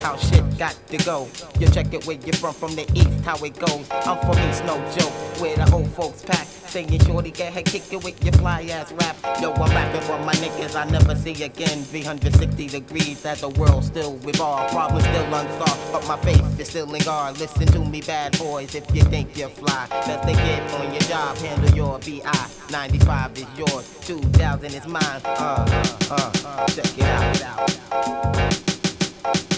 How shit got to go. You check it where you from the east, how it goes. I'm from East, no joke, where the old folks pack. Saying shorty, get her kick it with your fly ass rap. Yo, I'm rapping for my niggas I never see again. 360 degrees as the world still revolve. Problems still unsolved, but my face is still in guard. Listen to me, bad boys, if you think you're fly. Best to get on your job, handle your BI. 95 is yours, 2000 is mine. Check it out.